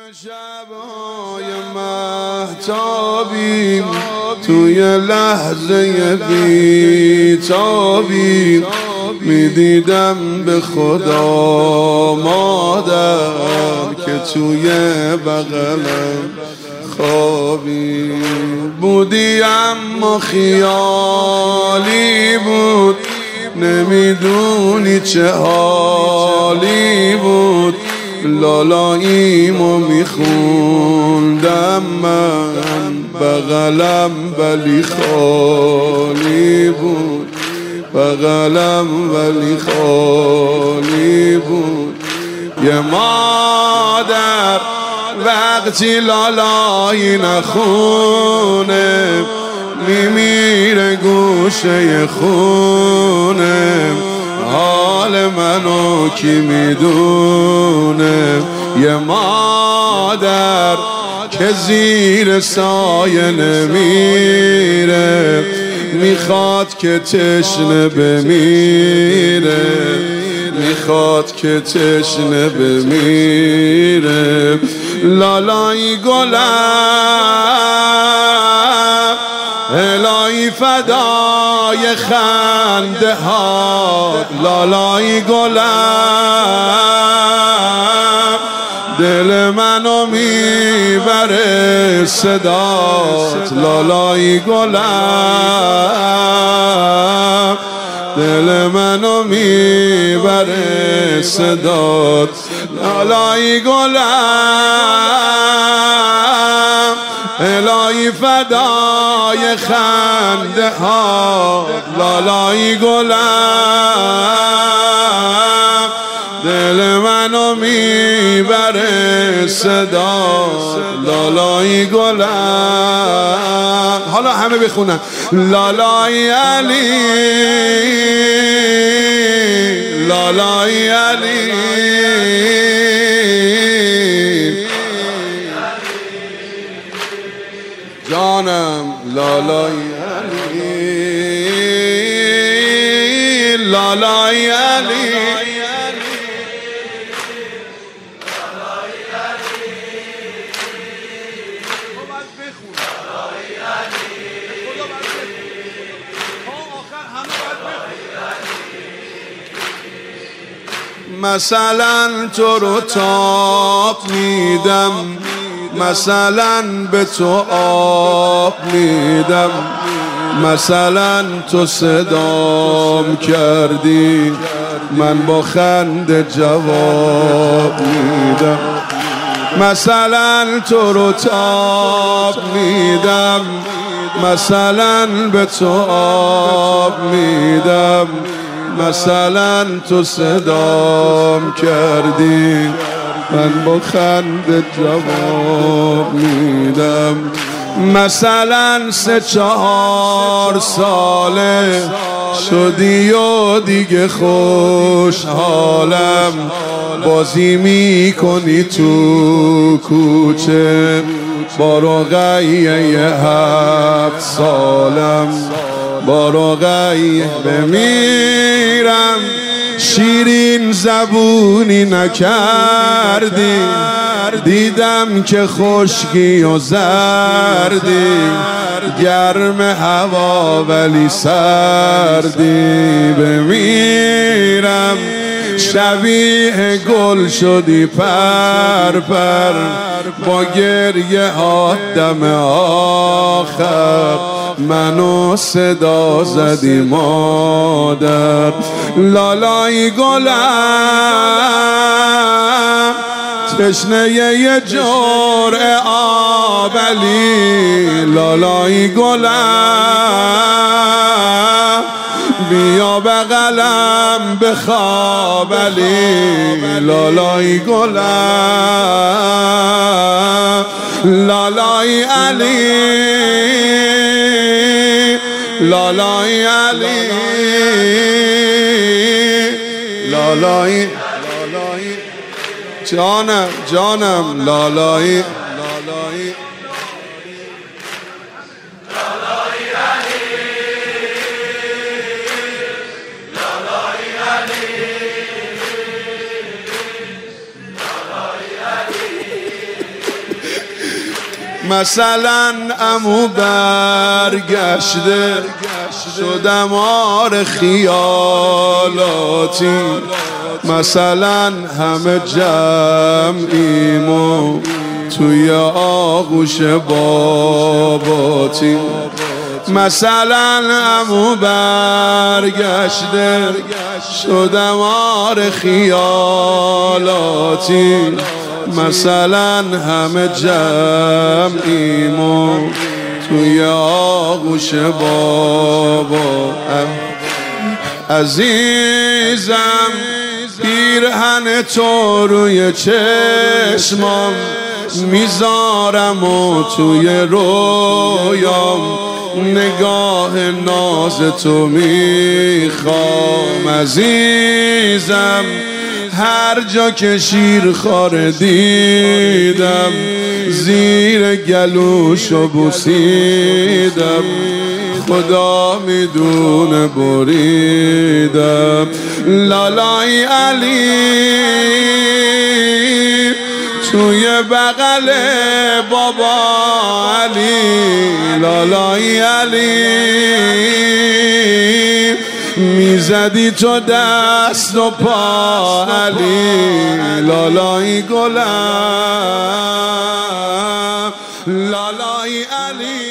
شبای مهتابی توی لحظه بیتابی میدیدم به خدا مادر که توی بغلم خوابی بودی، اما خیالی بود، نمیدونی چه حالی بود. لالاییمو میخوندم من بغلم، ولی خالی بود، بغلم ولی خالی بود. یه مادر وقتی لالایی نخونه میمیره گوشه خونه، حال منو کی میدونه. یه مادر که زیر سایه نمیره میخواد که تشنه بمیره، میخواد که تشنه بمیره. لالایی گلم الهی فدای خنده ها، لالایی گلم دل منو میبره صدات، لالایی گلم دل منو میبره صدات. لالایی گلم الهی فدای خنده ها، لالایی گلم دل منو میبره صدات، لالایی گلم. حالا همه بخونن لالایی علی، لالایی علی، جانم لالایی علی، لالایی علی، مثلا تو رو تاب میدم، مثلا به تو آب میدم، مثلا تو صدام کردی من با خنده جواب میدم. مثلا تو رو تاب میدم، مثلا به تو آب میدم، مثلا تو صدام کردی من با خنده جواب میدم. مثلا 3-4 ساله شدی و دیگه خوشحالم، بازی میکنی تو کوچه با رقیه 7 سالم، با رقیه بمیرم. شیرین زبونی نکردی، دیدم که خشکی و زردی، گرم هوا ولی سردی. بمیرم شبیه گل شدی پر پر، با گریه ها دم آخر منو صدا زدی مادر. لالایی گلم تشنه یه جرعه آبلی، لالایی گلم بیا بغلم بخواب علی، لالایی گلم لالایی علی، لالایی علی، لالایی جانم جانم لالایی، لالایی مثلا عمو برگشته شدم آر خیالاتی، مثلا همه جمعیم و توی آغوش باباتی، مثلا عمو برگشته شدم آر خیالاتی، مثلا همه جمعیم و توی آغوش بابا. عزیزم پیرهن تو روی چشمام میذارم و توی رویام نگاه ناز تو میخوام. عزیزم هر جا که شیرخواره دیدم زیر گلوشو بوسیدم، خدا میدونه بریدم. لالای علی توی بغل بابا علی، لالای علی میزدی تو دست و پا علی، لالای گلم لالای علی.